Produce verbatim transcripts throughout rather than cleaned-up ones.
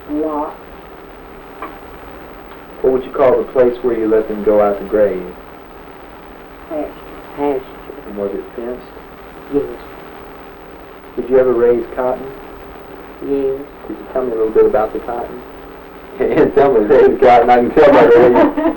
A lot. What would you call the place where you let them go out to graze? Pasture. Pasture. And was it fenced? Yes. Did you ever raise cotton? Yes. Could you tell me a little bit about the cotton? And tell me raise cotton, I can tell by the way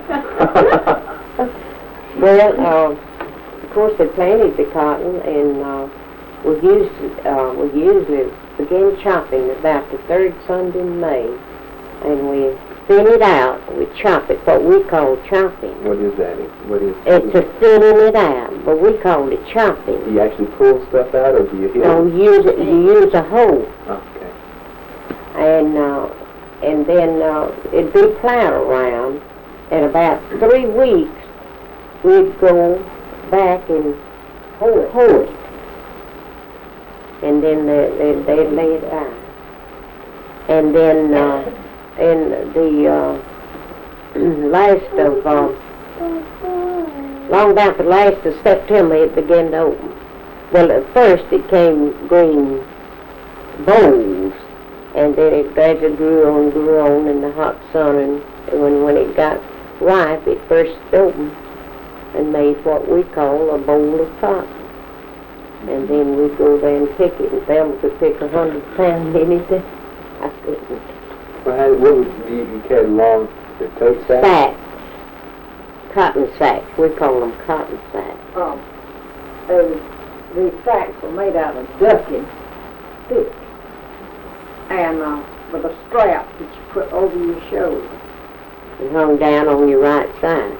you... Well, uh, of course they planted the cotton, and uh, we used uh, we usually begin chopping about the third Sunday in May, and we thin it out. We chop it, what we call chopping. What is that? What is? It's a thinning it out, but we call it chopping. Do you actually pull stuff out, or do you hit No, it? you use it. You use a hoe, Okay. and uh, and then uh, it'd be plowed around. In about three weeks, we'd go back and hoe it. Hoe it. And then they, they, they'd lay it out. And then uh, in the uh, last of, uh, long about the last of September, it began to open. Well, at first it came green bowls, and then it gradually grew on, grew on in the hot sun, and when, when it got ripe, it first opened and made what we call a bowl of cotton. And then we'd go there and pick it, and Thelma could pick a hundred pound in it. I couldn't. Well, how, what would you, you carry long, the tote sack? Sacks. Cotton sacks. We call them cotton sacks. Um, those, these sacks were made out of ducking stick, and uh, with a strap that you put over your shoulder. And hung down on your right side.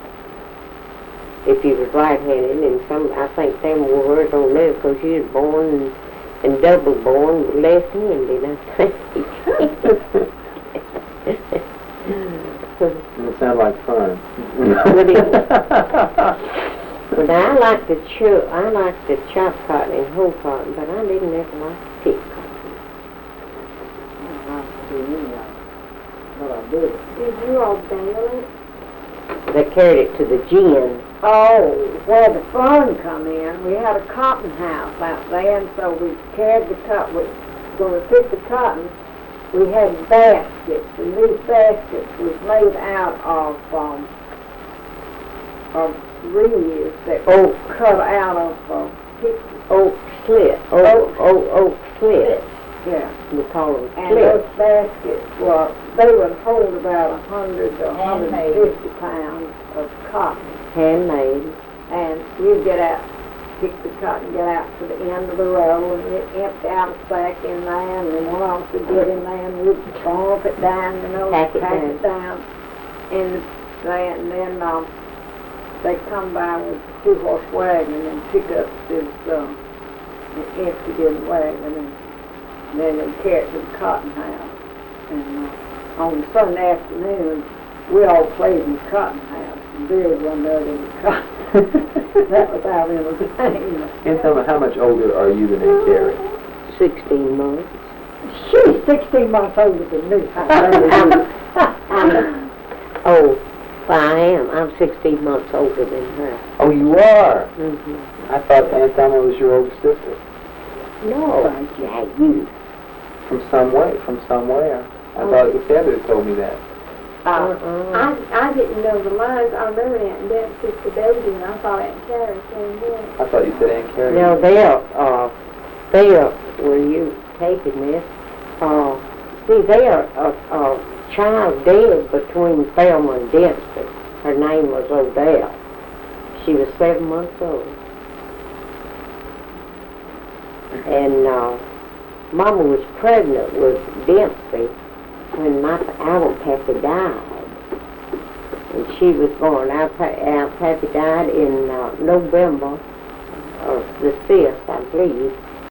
If you was right-handed, and some, I think them were on there because you was born and, and double born with left-handed, I think. Doesn't sound like fun. But it, but I like to chew, I like to chop cotton and hoe cotton, but I didn't ever like to pick cotton. I like to do anything, but I did. Did you all bale it? They carried it to the gin. Oh, where the fun come in, we had a cotton house out there, and so we carried the cotton. We, when we picked the cotton, we had baskets, and these baskets was made out of um, of reeds that Oh. cut out of uh, Oak slit. Oak, oak, oak slit. yeah. We call them And slits. those baskets were, they would hold about a hundred to a hundred and fifty pounds of cotton. Handmade. And you'd get out, pick the cotton, get out to the end of the row, and you'd empty out a sack in there, and then one of us would get in there, and we'd bump it down, you know, Pack it pack down. it down in there, and then um, they'd come by with a two-horse wagon and pick up this um, empty in wagon, and then they'd carry it to the cotton house. And uh, on Sunday afternoon, we all played in the cotton house. And Bill run out in the cotton. That was our entertainment. And tell me, how much older are you than Aunt Carrie? Sixteen months. She's sixteen months older than me. Oh, well, I am. I'm sixteen months older than her. Oh, you are? Mm-hmm. I thought Aunt Thelma was your older sister. No, yeah, you. From some way, from somewhere. I Oh. thought it was Heather that told me that. Uh, Uh-uh. I, I didn't know the lines. I remember Aunt and Deb kissed the baby, and I thought Aunt Carrie came in. I thought you said Aunt Carrie. No, they're, uh, they are, were you taking this? Uh, see, they are a, a child dead between Thelma and Dempsey. Her name was Odell. She was seven months old. And, uh, Mama was pregnant with Dempsey when my our pappy died. And she was born, our, pa- our pappy died in uh, November of the fifth, I believe.